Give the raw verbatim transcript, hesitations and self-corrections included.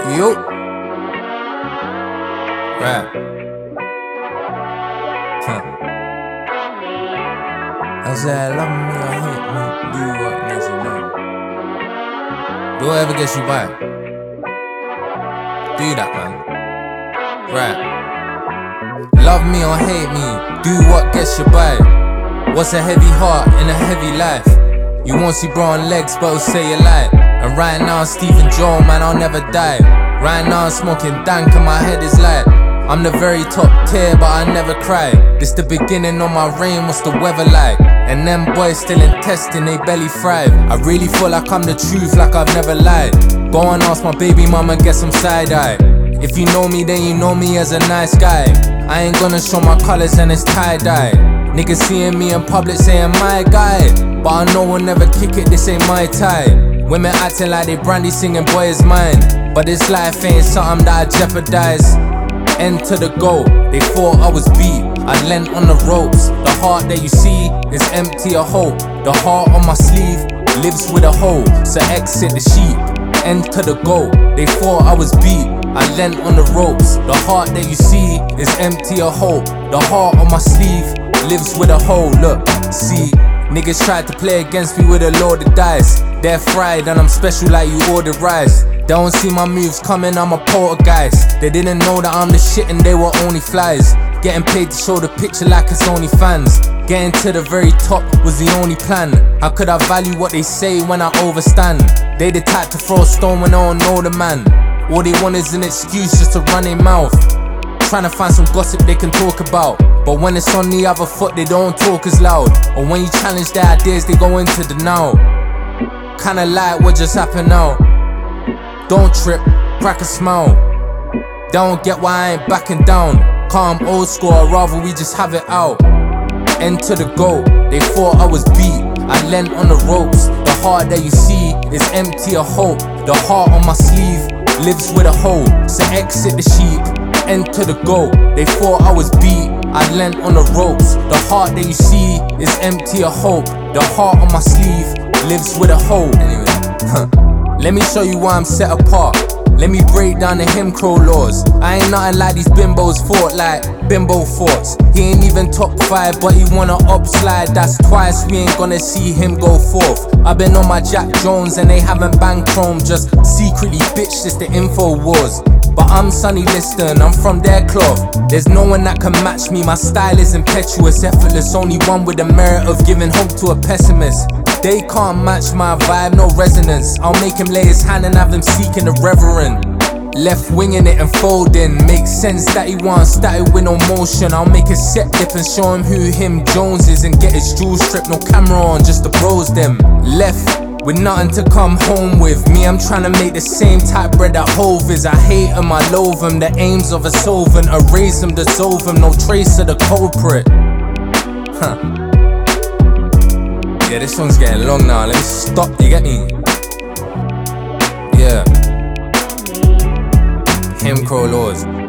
Yo. Right. Huh. I said, love me or hate me, do what makes you know. Do whatever gets you by. Do that, man. Right. Love me or hate me, do what gets you by. What's a heavy heart in a heavy life? You won't see bro on legs, but I'll say you lie. And right now, Stephen Joe, man, I'll never die. Right now, I'm smoking dank and my head is light. I'm the very top tier, but I never cry. This the beginning of my reign, what's the weather like? And them boys still in testing, they barely thrive. I really feel like I'm the truth, like I've never lied. Go and ask my baby mama, get some side eye. If you know me, then you know me as a nice guy. I ain't gonna show my colors and it's tie-dye. Niggas seeing me in public saying my guy, but I know we'll never kick it, this ain't my tie. Women acting like they brandy singing boy is mine, but this life ain't something that I jeopardize. End to the goal, they thought I was beat, I lent on the ropes. The heart that you see is empty of hope. The heart on my sleeve lives with a hole, so exit the sheep. End to the goal, they thought I was beat, I lent on the ropes. The heart that you see is empty of hope. The heart on my sleeve lives with a hole, look, see. Niggas tried to play against me with a load of dice. They're fried and I'm special like you ordered rice. They don't see my moves coming, I'm a poltergeist. They didn't know that I'm the shit and they were only flies. Getting paid to show the picture like it's only fans. Getting to the very top was the only plan. How could I value what they say when I overstand? They the type to throw a stone when I don't know the man. All they want is an excuse just to run their mouth. Trying to find some gossip they can talk about, but when it's on the other foot they don't talk as loud. Or when you challenge their ideas they go into the now. Kinda like what just happened now. Don't trip, crack a smile. They don't get why I ain't backing down. Calm old school, I'd rather we just have it out. End to the goal, they thought I was beat, I lent on the ropes. The heart that you see is empty of hope. The heart on my sleeve lives with a hole, so exit the sheep. End to the goal, they thought I was beat, I lent on the ropes. The heart that you see is empty of hope. The heart on my sleeve lives with a hole. Anyway, huh. Let me show you why I'm set apart. Let me break down the him crow laws. I ain't nothing like these bimbos fought like bimbo thoughts. He ain't even top five, but he wanna up slide. That's twice, we ain't gonna see him go fourth. I've been on my Jack Jones and they haven't banged chrome. Just secretly bitch, this the info wars. But I'm Sonny Liston, I'm from their cloth. There's no one that can match me, my style is impetuous, effortless. Only one with the merit of giving hope to a pessimist. They can't match my vibe, no resonance. I'll make him lay his hand and have him seeking the reverend. Left winging it and folding, makes sense that he wants started with no motion. I'll make a set dip and show him who him Jones is, and get his jewels stripped, no camera on, just the bros them. Left with nothing to come home with. Me, I'm trying to make the same type bread that Hove is. I hate him, I loathe him. The aims of a solvent, erase him, dissolve him. No trace of the culprit. Huh. Yeah, this song's getting long now. Let me stop, you get me? Yeah. Him Crow Laws.